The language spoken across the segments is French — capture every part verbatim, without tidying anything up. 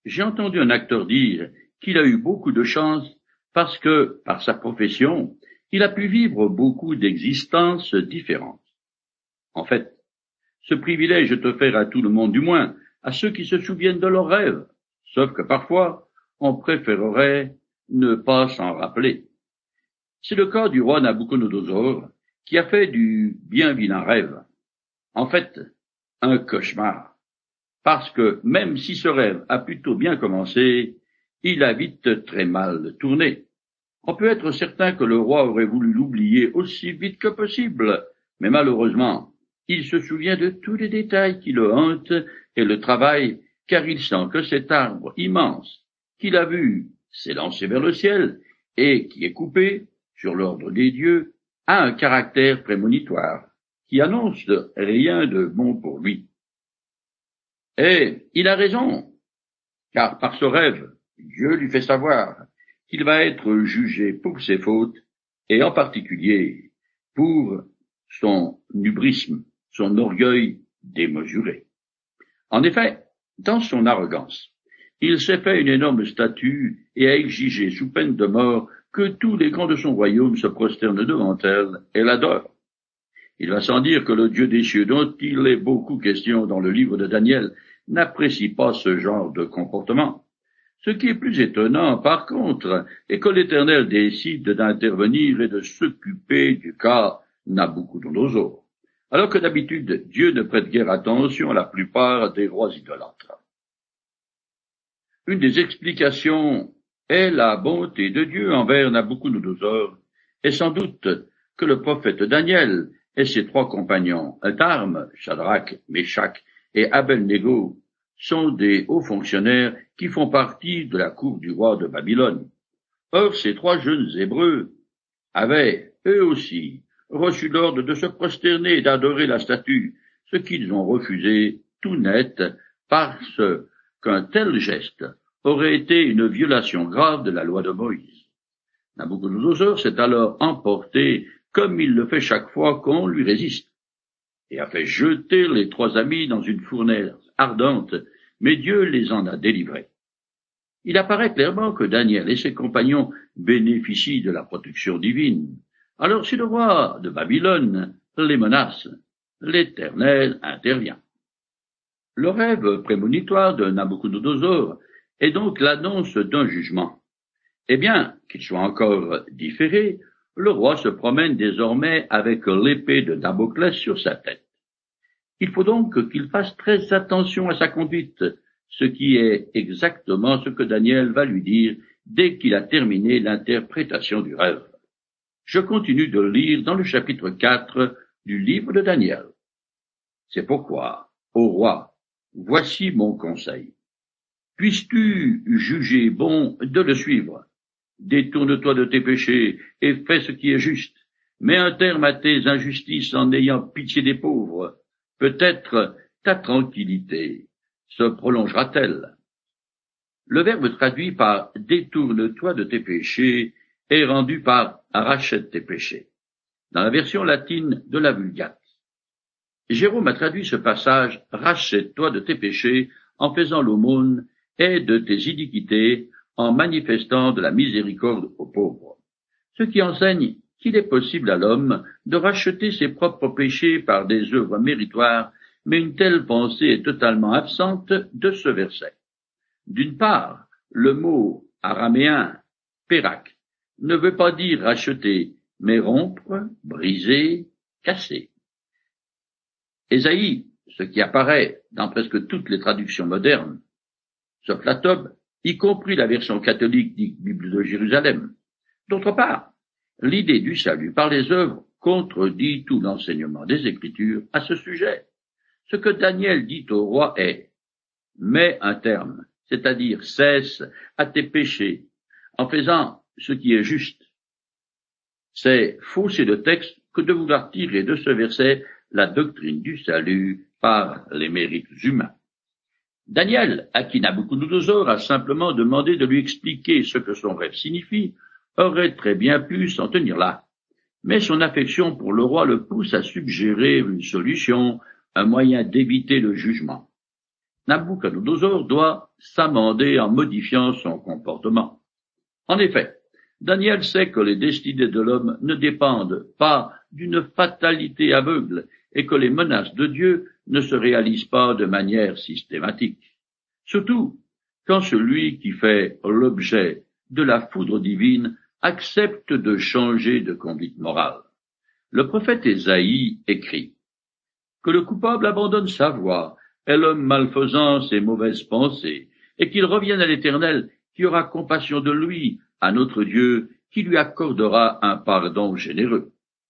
J'ai entendu un acteur dire qu'il a eu beaucoup de chance parce que, par sa profession, il a pu vivre beaucoup d'existences différentes. En fait, ce privilège est offert à tout le monde, du moins à ceux qui se souviennent de leurs rêves, sauf que parfois, on préférerait ne pas s'en rappeler. C'est le cas du roi Nabuchodonosor, qui a fait du bien vilain rêve. En fait, un cauchemar. Parce que même si ce rêve a plutôt bien commencé, il a vite très mal tourné. On peut être certain que le roi aurait voulu l'oublier aussi vite que possible, mais malheureusement, il se souvient de tous les détails qui le hantent et le travaillent, car il sent que cet arbre immense qu'il a vu s'élancer vers le ciel et qui est coupé, sur l'ordre des dieux, a un caractère prémonitoire, qui annonce rien de bon pour lui. Et il a raison, car par ce rêve, Dieu lui fait savoir qu'il va être jugé pour ses fautes, et en particulier pour son hubrisme, son orgueil démesuré. En effet, dans son arrogance, il s'est fait une énorme statue et a exigé, sous peine de mort, que tous les grands de son royaume se prosternent devant elle et l'adorent. Il va sans dire que le Dieu des cieux, dont il est beaucoup question dans le livre de Daniel, n'apprécie pas ce genre de comportement. Ce qui est plus étonnant, par contre, est que l'Éternel décide d'intervenir et de s'occuper du cas Nabuchodonosor, alors que d'habitude Dieu ne prête guère attention à la plupart des rois idolâtres. Une des explications est la bonté de Dieu envers Nabuchodonosor, et sans doute que le prophète Daniel et ses trois compagnons d'armes, Shadrach, Meshach et Abednego, sont des hauts fonctionnaires qui font partie de la cour du roi de Babylone. Or, ces trois jeunes Hébreux avaient, eux aussi, reçu l'ordre de se prosterner et d'adorer la statue, ce qu'ils ont refusé tout net parce qu'un tel geste aurait été une violation grave de la loi de Moïse. Nabuchodonosor s'est alors emporté comme il le fait chaque fois qu'on lui résiste, et a fait jeter les trois amis dans une fournaise ardente, mais Dieu les en a délivrés. Il apparaît clairement que Daniel et ses compagnons bénéficient de la protection divine. Alors si le roi de Babylone les menace, l'Éternel intervient. Le rêve prémonitoire de Nabuchodonosor est donc l'annonce d'un jugement. Eh bien, qu'il soit encore différé, le roi se promène désormais avec l'épée de Damoclès sur sa tête. Il faut donc qu'il fasse très attention à sa conduite, ce qui est exactement ce que Daniel va lui dire dès qu'il a terminé l'interprétation du rêve. Je continue de lire dans le chapitre quatre du livre de Daniel. C'est pourquoi, ô roi, voici mon conseil. Puisses-tu juger bon de le suivre? Détourne-toi de tes péchés et fais ce qui est juste. Mets un terme à tes injustices en ayant pitié des pauvres. Peut-être ta tranquillité se prolongera-t-elle. Le verbe traduit par « détourne-toi de tes péchés » est rendu par « rachète tes péchés » dans la version latine de la Vulgate. Jérôme a traduit ce passage « rachète-toi de tes péchés » en faisant l'aumône et de tes iniquités en manifestant de la miséricorde aux pauvres, ce qui enseigne qu'il est possible à l'homme de racheter ses propres péchés par des œuvres méritoires, mais une telle pensée est totalement absente de ce verset. D'une part, le mot araméen « pérak » ne veut pas dire racheter, mais rompre, briser, casser. Ésaïe, ce qui apparaît dans presque toutes les traductions modernes, sauf la Tob, y compris la version catholique dite Bible de Jérusalem. D'autre part, l'idée du salut par les œuvres contredit tout l'enseignement des Écritures à ce sujet. Ce que Daniel dit au roi est « mets un terme », c'est-à-dire cesse à tes péchés, en faisant ce qui est juste. C'est fausser le texte que de vouloir tirer de ce verset la doctrine du salut par les mérites humains. Daniel, à qui Nabuchodonosor a simplement demandé de lui expliquer ce que son rêve signifie, aurait très bien pu s'en tenir là. Mais son affection pour le roi le pousse à suggérer une solution, un moyen d'éviter le jugement. Nabuchodonosor doit s'amender en modifiant son comportement. En effet, Daniel sait que les destinées de l'homme ne dépendent pas d'une fatalité aveugle et que les menaces de Dieu ne se réalisent pas de manière systématique. Surtout quand celui qui fait l'objet de la foudre divine accepte de changer de conduite morale. Le prophète Ésaïe écrit que le coupable abandonne sa voie et l'homme malfaisant ses mauvaises pensées, et qu'il revienne à l'Éternel qui aura compassion de lui, à notre Dieu qui lui accordera un pardon généreux.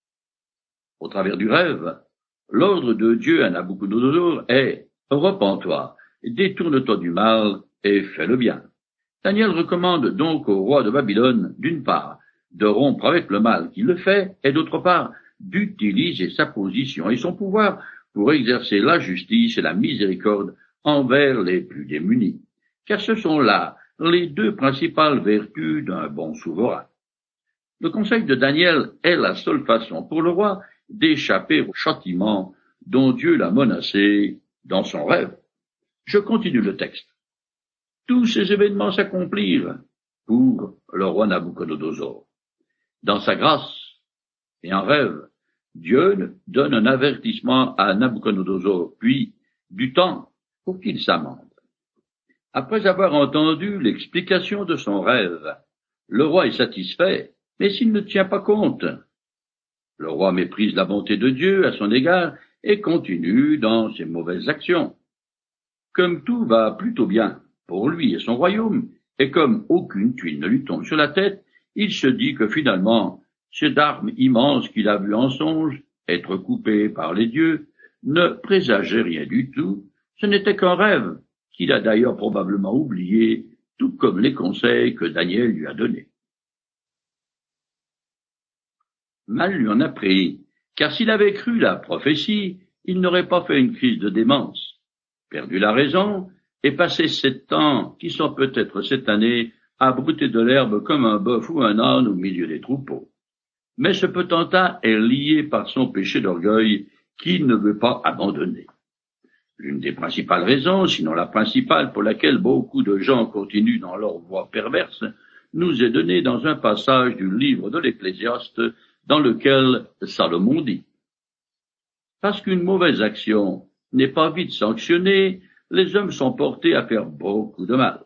Au travers du rêve, l'ordre de Dieu à Nabuchodonosor est « Repens-toi, détourne-toi du mal et fais le bien ». Daniel recommande donc au roi de Babylone, d'une part, de rompre avec le mal qu'il le fait, et d'autre part, d'utiliser sa position et son pouvoir pour exercer la justice et la miséricorde envers les plus démunis, car ce sont là les deux principales vertus d'un bon souverain. Le conseil de Daniel est la seule façon pour le roi d'échapper au châtiment dont Dieu l'a menacé dans son rêve. Je continue le texte. Tous ces événements s'accomplirent pour le roi Nabuchodonosor. Dans sa grâce et en rêve, Dieu donne un avertissement à Nabuchodonosor, puis du temps pour qu'il s'amende. Après avoir entendu l'explication de son rêve, le roi est satisfait, mais s'il ne tient pas compte, le roi méprise la bonté de Dieu à son égard et continue dans ses mauvaises actions. Comme tout va plutôt bien pour lui et son royaume, et comme aucune tuile ne lui tombe sur la tête, il se dit que finalement, cette arme immense qu'il a vue en songe, être coupé par les dieux, ne présageait rien du tout, ce n'était qu'un rêve, qu'il a d'ailleurs probablement oublié, tout comme les conseils que Daniel lui a donnés. Mal lui en a pris, car s'il avait cru la prophétie, il n'aurait pas fait une crise de démence, perdu la raison, et passé sept ans, qui sont peut-être cette année, à brouter de l'herbe comme un bœuf ou un âne au milieu des troupeaux. Mais ce potentat est lié par son péché d'orgueil qu'il ne veut pas abandonner. L'une des principales raisons, sinon la principale pour laquelle beaucoup de gens continuent dans leur voie perverse, nous est donnée dans un passage du livre de l'Ecclésiaste dans lequel Salomon dit « Parce qu'une mauvaise action n'est pas vite sanctionnée, les hommes sont portés à faire beaucoup de mal. »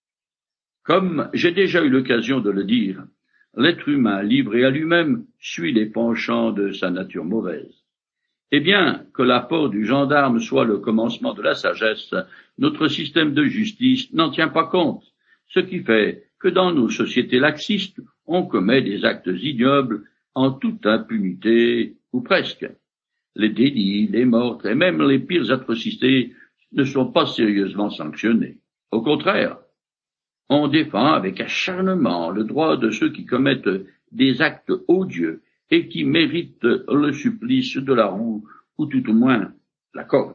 Comme j'ai déjà eu l'occasion de le dire, l'être humain livré à lui-même suit les penchants de sa nature mauvaise. Et bien que l'apport du gendarme soit le commencement de la sagesse, notre système de justice n'en tient pas compte, ce qui fait que dans nos sociétés laxistes, on commet des actes ignobles en toute impunité, ou presque. Les délits, les meurtres et même les pires atrocités ne sont pas sérieusement sanctionnés. Au contraire, on défend avec acharnement le droit de ceux qui commettent des actes odieux et qui méritent le supplice de la roue, ou tout au moins la corde.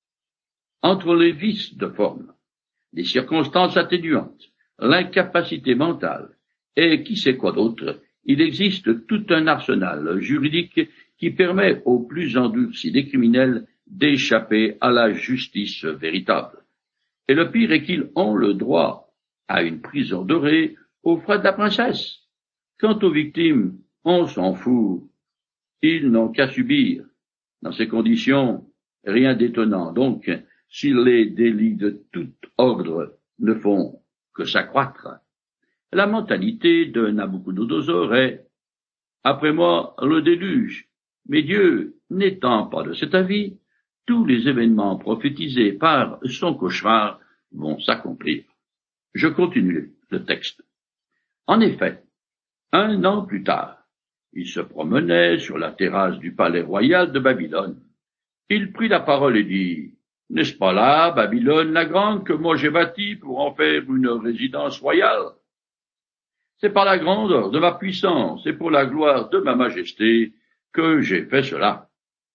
Entre les vices de forme, les circonstances atténuantes, l'incapacité mentale, et qui sait quoi d'autre, il existe tout un arsenal juridique qui permet aux plus endurcis des criminels d'échapper à la justice véritable. Et le pire est qu'ils ont le droit à une prison dorée aux frais de la princesse. Quant aux victimes, on s'en fout. Ils n'ont qu'à subir. Dans ces conditions, rien d'étonnant donc si les délits de tout ordre ne font que s'accroître. La mentalité de Nabuchodonosor est « Après moi, le déluge ». Mais Dieu n'étant pas de cet avis, tous les événements prophétisés par son cauchemar vont s'accomplir. Je continue le texte. En effet, un an plus tard, il se promenait sur la terrasse du palais royal de Babylone. Il prit la parole et dit « N'est-ce pas là, Babylone la grande, que moi j'ai bâtie pour en faire une résidence royale? C'est par la grandeur de ma puissance et pour la gloire de ma majesté que j'ai fait cela. »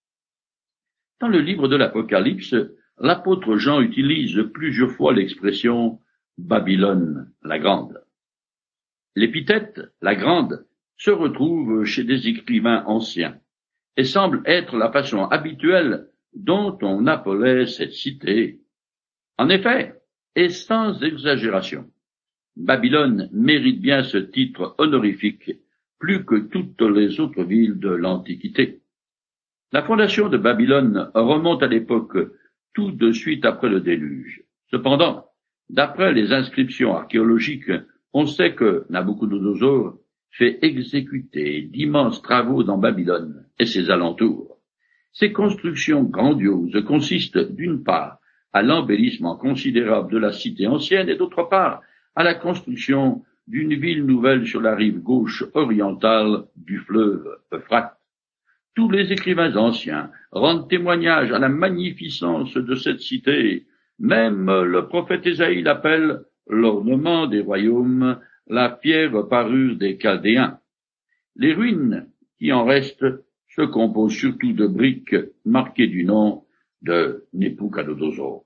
Dans le livre de l'Apocalypse, l'apôtre Jean utilise plusieurs fois l'expression « Babylone la grande ». L'épithète « la grande » se retrouve chez des écrivains anciens et semble être la façon habituelle dont on appelait cette cité. En effet, et sans exagération, Babylone mérite bien ce titre honorifique plus que toutes les autres villes de l'Antiquité. La fondation de Babylone remonte à l'époque tout de suite après le déluge. Cependant, d'après les inscriptions archéologiques, on sait que Nabuchodonosor fait exécuter d'immenses travaux dans Babylone et ses alentours. Ces constructions grandioses consistent d'une part à l'embellissement considérable de la cité ancienne et d'autre part à la construction d'une ville nouvelle sur la rive gauche orientale du fleuve Euphrate. Tous les écrivains anciens rendent témoignage à la magnificence de cette cité. Même le prophète Ésaïe l'appelle l'ornement des royaumes, la pierre parure des Chaldéens. Les ruines qui en restent se composent surtout de briques marquées du nom de Nabuchodonosor.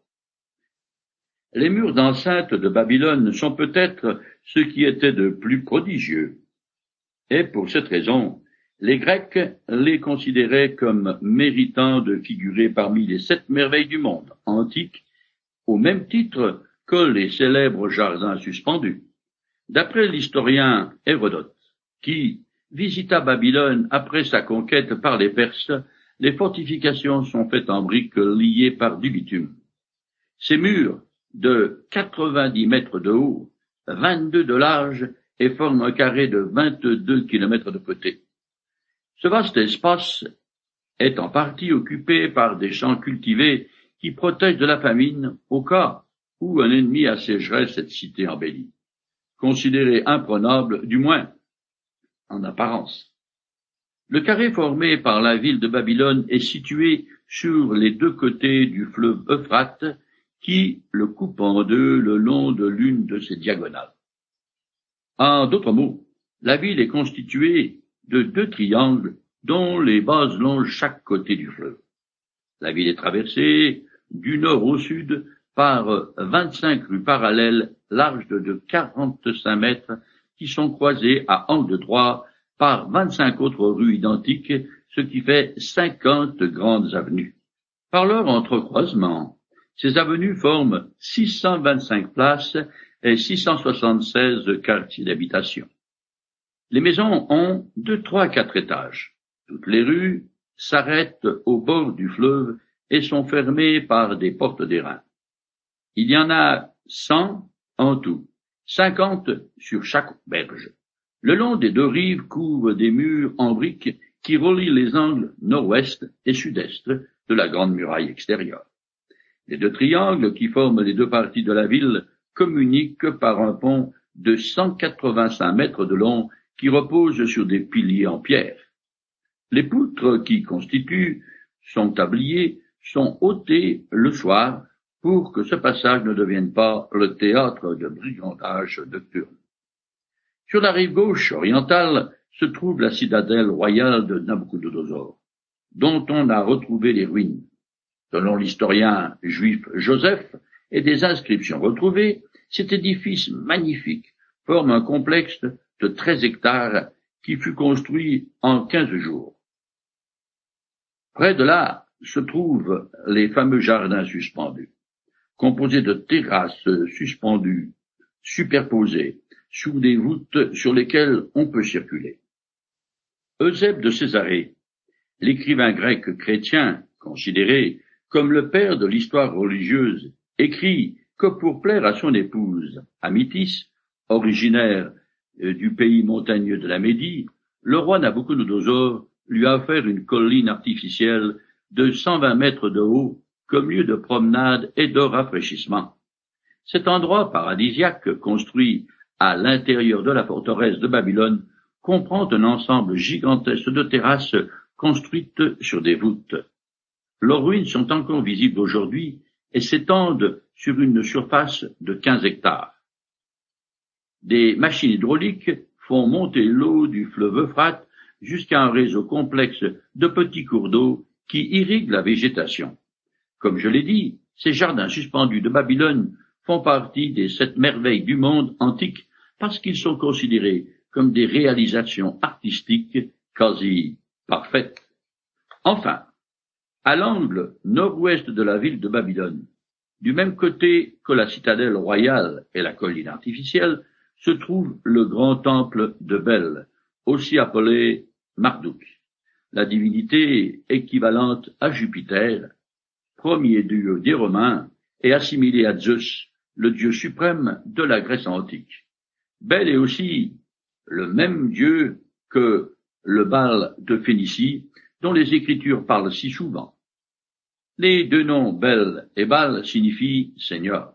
Les murs d'enceinte de Babylone sont peut-être ce qui était de plus prodigieux. Et pour cette raison, les Grecs les considéraient comme méritant de figurer parmi les sept merveilles du monde antique, au même titre que les célèbres jardins suspendus. D'après l'historien Hérodote, qui visita Babylone après sa conquête par les Perses, les fortifications sont faites en briques liées par du bitume. Ces murs, de quatre-vingt-dix mètres de haut, vingt-deux de large, et forment un carré de vingt-deux kilomètres de côté. Ce vaste espace est en partie occupé par des champs cultivés qui protègent de la famine au cas où un ennemi assiégerait cette cité embellie, considérée imprenable, du moins en apparence. Le carré formé par la ville de Babylone est situé sur les deux côtés du fleuve Euphrate qui le coupe en deux le long de l'une de ses diagonales. En d'autres mots, la ville est constituée de deux triangles dont les bases longent chaque côté du fleuve. La ville est traversée du nord au sud par vingt-cinq rues parallèles larges de quarante-cinq mètres qui sont croisées à angle droit par vingt-cinq autres rues identiques, ce qui fait cinquante grandes avenues. Par leur entrecroisement, ces avenues forment six cent vingt-cinq places et six cent soixante-seize quartiers d'habitation. Les maisons ont de trois à quatre étages. Toutes les rues s'arrêtent au bord du fleuve et sont fermées par des portes d'airain. Il y en a cent en tout, cinquante sur chaque berge. Le long des deux rives courent des murs en briques qui relient les angles nord-ouest et sud-est de la grande muraille extérieure. Les deux triangles qui forment les deux parties de la ville communiquent par un pont de cent quatre-vingt-cinq mètres de long qui repose sur des piliers en pierre. Les poutres qui constituent son tablier sont ôtées le soir pour que ce passage ne devienne pas le théâtre de brigandages nocturnes. Sur la rive gauche orientale se trouve la citadelle royale de Nabuchodonosor, dont on a retrouvé les ruines. Selon l'historien juif Joseph et des inscriptions retrouvées, cet édifice magnifique forme un complexe de treize hectares qui fut construit en quinze jours. Près de là se trouvent les fameux jardins suspendus, composés de terrasses suspendues, superposées, sous des voûtes sur lesquelles on peut circuler. Eusèbe de Césarée, l'écrivain grec chrétien, considéré comme le père de l'histoire religieuse, écrit que pour plaire à son épouse, Amitis, originaire du pays montagneux de la Médie, le roi Nabuchodonosor lui a offert une colline artificielle de cent vingt mètres de haut comme lieu de promenade et de rafraîchissement. Cet endroit paradisiaque, construit à l'intérieur de la forteresse de Babylone, comprend un ensemble gigantesque de terrasses construites sur des voûtes. Leurs ruines sont encore visibles aujourd'hui et s'étendent sur une surface de quinze hectares. Des machines hydrauliques font monter l'eau du fleuve Euphrate jusqu'à un réseau complexe de petits cours d'eau qui irriguent la végétation. Comme je l'ai dit, ces jardins suspendus de Babylone font partie des sept merveilles du monde antique parce qu'ils sont considérés comme des réalisations artistiques quasi parfaites. Enfin, à l'angle nord-ouest de la ville de Babylone, Du même côté que la citadelle royale et la colline artificielle, se trouve le grand temple de Bel, aussi appelé Marduk, la divinité équivalente à Jupiter, premier dieu des Romains et assimilé à Zeus, le dieu suprême de la Grèce antique. Bel est aussi le même dieu que le Baal de Phénicie, dont les Écritures parlent si souvent. Les deux noms Bel et Baal signifient Seigneur.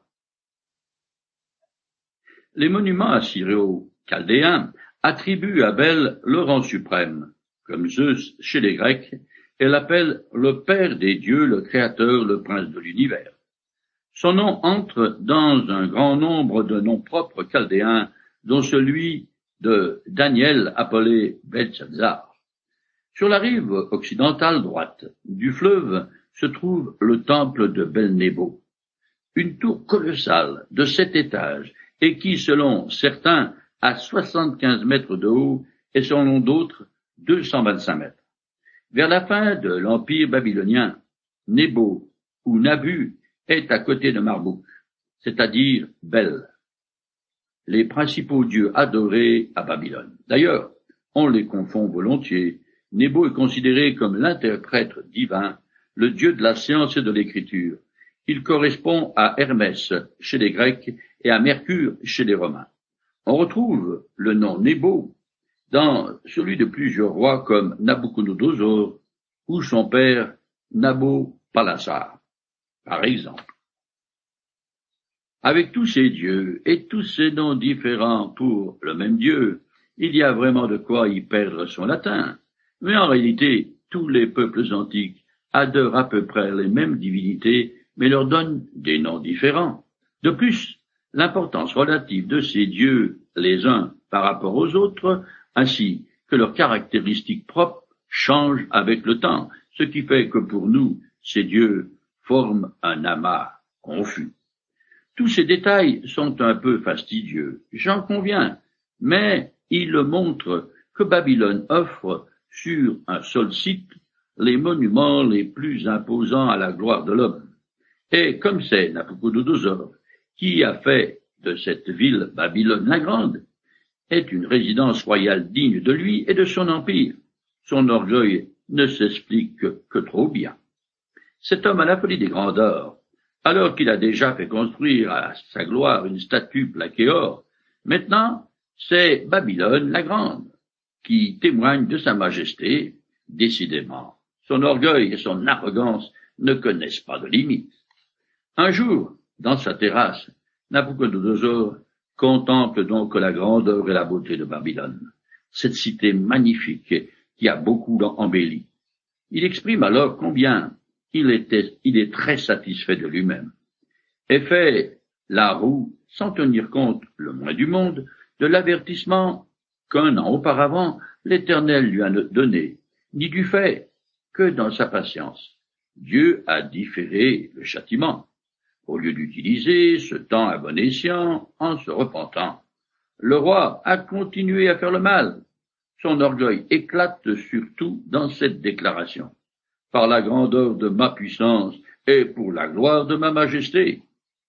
Les monuments assyrio-chaldéens attribuent à Bel le rang suprême, comme Zeus chez les Grecs, et l'appellent le Père des dieux, le Créateur, le Prince de l'univers. Son nom entre dans un grand nombre de noms propres chaldéens, dont celui de Daniel appelé Beltsatzar. Sur la rive occidentale droite du fleuve se trouve le temple de Bel-Nebo, une tour colossale de sept étages et qui, selon certains, a soixante-quinze mètres de haut et selon d'autres, deux cent vingt-cinq mètres. Vers la fin de l'Empire babylonien, Nebo ou Nabu est à côté de Marduk, c'est-à-dire Bel, les principaux dieux adorés à Babylone. D'ailleurs, on les confond volontiers. Nebo est considéré comme l'interprète divin, le dieu de la science et de l'écriture. Il correspond à Hermès chez les Grecs et à Mercure chez les Romains. On retrouve le nom Nebo dans celui de plusieurs rois comme Nabuchodonosor ou son père Nabopolassar, par exemple. Avec tous ces dieux et tous ces noms différents pour le même Dieu, il y a vraiment de quoi y perdre son latin. Mais en réalité, tous les peuples antiques adorent à peu près les mêmes divinités, mais leur donnent des noms différents. De plus, l'importance relative de ces dieux les uns par rapport aux autres, ainsi que leurs caractéristiques propres, changent avec le temps, ce qui fait que pour nous, ces dieux forment un amas confus. Tous ces détails sont un peu fastidieux, j'en conviens, mais ils montrent que Babylone offre sur un seul site les monuments les plus imposants à la gloire de l'homme. Et comme c'est Nabuchodonosor qui a fait de cette ville Babylone la Grande, est une résidence royale digne de lui et de son empire, son orgueil ne s'explique que, que trop bien. Cet homme a la folie des grandeurs, alors qu'il a déjà fait construire à sa gloire une statue plaquée or. Maintenant, c'est Babylone la Grande qui témoigne de sa majesté. Décidément, son orgueil et son arrogance ne connaissent pas de limites. Un jour, dans sa terrasse, Nabuchodonosor contemple donc la grandeur et la beauté de Babylone, cette cité magnifique qui a beaucoup embelli. Il exprime alors combien il, était, il est très satisfait de lui-même, et fait la roue sans tenir compte, le moins du monde, de l'avertissement qu'un an auparavant l'Éternel lui a donné, ni du fait que dans sa patience, Dieu a différé le châtiment, au lieu d'utiliser ce temps à bon escient en se repentant. Le roi a continué à faire le mal. Son orgueil éclate surtout dans cette déclaration. Par la grandeur de ma puissance et pour la gloire de ma majesté.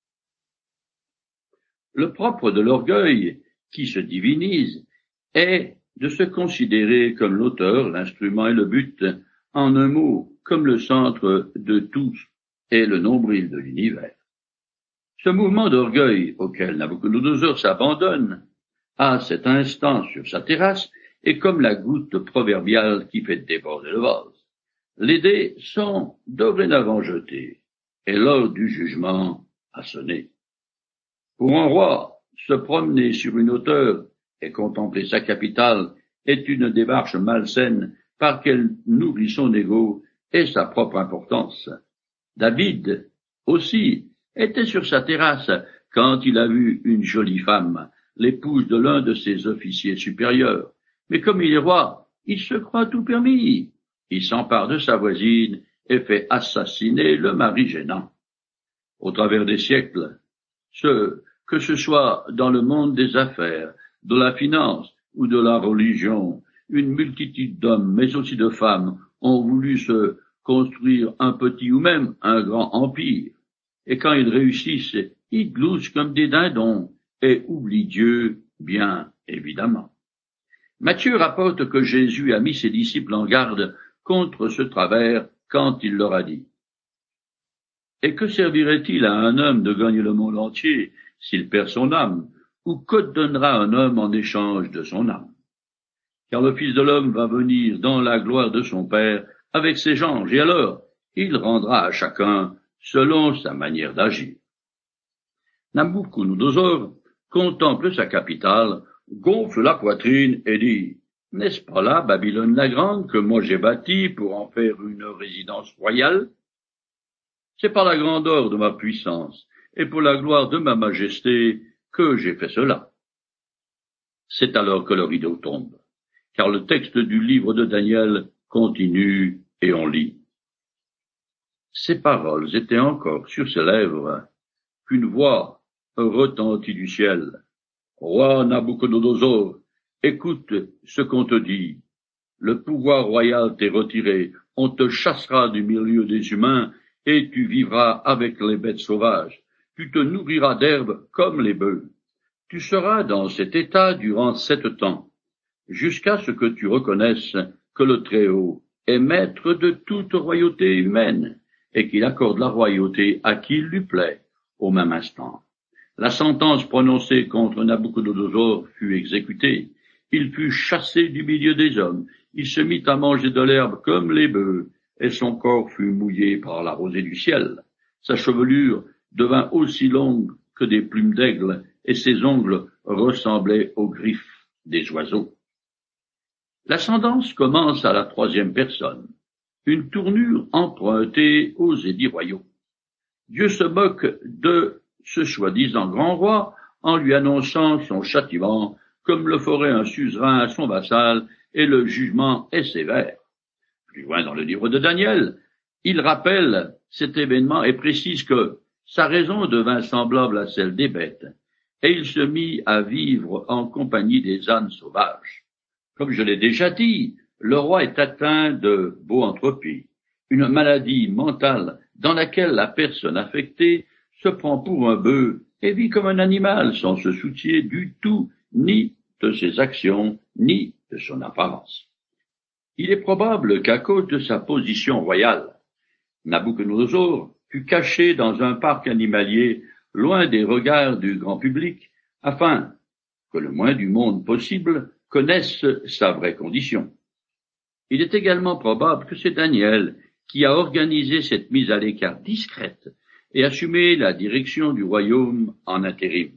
Le propre de l'orgueil, qui se divinise, est de se considérer comme l'auteur, l'instrument et le but, en un mot, comme le centre de tout et le nombril de l'univers. Ce mouvement d'orgueil auquel Nabuchodonosor s'abandonne, à cet instant sur sa terrasse, est comme la goutte proverbiale qui fait déborder le vase. Les dés sont dorénavant jetés, et l'heure du jugement a sonné. Pour un roi, se promener sur une hauteur et contempler sa capitale est une démarche malsaine par qu'elle nourrit son ego et sa propre importance. David, aussi, était sur sa terrasse quand il a vu une jolie femme, l'épouse de l'un de ses officiers supérieurs. Mais comme il est roi, il se croit tout permis. Il s'empare de sa voisine et fait assassiner le mari gênant. Au travers des siècles, ce, que ce soit dans le monde des affaires, de la finance ou de la religion, une multitude d'hommes, mais aussi de femmes, ont voulu se construire un petit ou même un grand empire. et quand ils réussissent, ils gloussent comme des dindons et oublient Dieu, bien évidemment. Matthieu rapporte que Jésus a mis ses disciples en garde contre ce travers quand il leur a dit: « Et que servirait-il à un homme de gagner le monde entier s'il perd son âme, ou que donnera un homme en échange de son âme? Car le Fils de l'homme va venir dans la gloire de son Père avec ses anges, et alors il rendra à chacun selon sa manière d'agir. » Nabuchodonosor contemple sa capitale, gonfle la poitrine et dit: « N'est-ce pas là Babylone la grande que moi j'ai bâtie pour en faire une résidence royale? C'est par la grandeur de ma puissance et pour la gloire de ma majesté que j'ai fait cela. » C'est alors que le rideau tombe, car le texte du livre de Daniel continue et on lit: « Ces paroles étaient encore sur ses lèvres qu'une voix retentit du ciel. Roi Nabuchodonosor, écoute ce qu'on te dit. Le pouvoir royal t'est retiré, on te chassera du milieu des humains, et tu vivras avec les bêtes sauvages. Tu te nourriras d'herbe comme les bœufs. Tu seras dans cet état durant sept temps, jusqu'à ce que tu reconnaisses que le Très-Haut est maître de toute royauté humaine, et qu'il accorde la royauté à qui il lui plaît, au même instant. La sentence prononcée contre Nabuchodonosor fut exécutée. Il fut chassé du milieu des hommes. Il se mit à manger de l'herbe comme les bœufs, et son corps fut mouillé par la rosée du ciel. Sa chevelure devint aussi longue que des plumes d'aigle, et ses ongles ressemblaient aux griffes des oiseaux. L'ascendance commence à la troisième personne, une tournure empruntée aux édits royaux. Dieu se moque de ce soi-disant grand roi en lui annonçant son châtiment comme le ferait un suzerain à son vassal, et le jugement est sévère. Plus loin dans le livre de Daniel, il rappelle cet événement et précise que sa raison devint semblable à celle des bêtes, et il se mit à vivre en compagnie des ânes sauvages. Comme je l'ai déjà dit, le roi est atteint de boanthropie, une maladie mentale dans laquelle la personne affectée se prend pour un bœuf et vit comme un animal sans se soucier du tout ni de ses actions ni de son apparence. Il est probable qu'à cause de sa position royale, Nabuchodonosor fut caché dans un parc animalier loin des regards du grand public afin que le moins du monde possible connaisse sa vraie condition. Il est également probable que c'est Daniel qui a organisé cette mise à l'écart discrète et assumé la direction du royaume en intérim.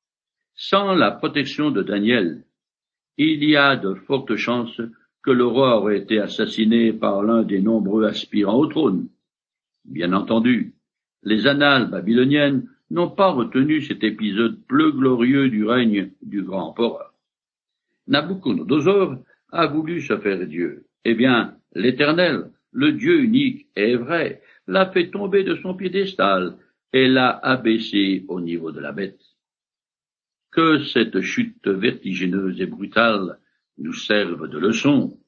Sans la protection de Daniel, il y a de fortes chances que le roi aurait été assassiné par l'un des nombreux aspirants au trône. Bien entendu, les annales babyloniennes n'ont pas retenu cet épisode peu glorieux du règne du grand empereur. Nabuchodonosor a voulu se faire Dieu. Eh bien, l'Éternel, le Dieu unique et vrai, l'a fait tomber de son piédestal et l'a abaissé au niveau de la bête. Que cette chute vertigineuse et brutale nous serve de leçon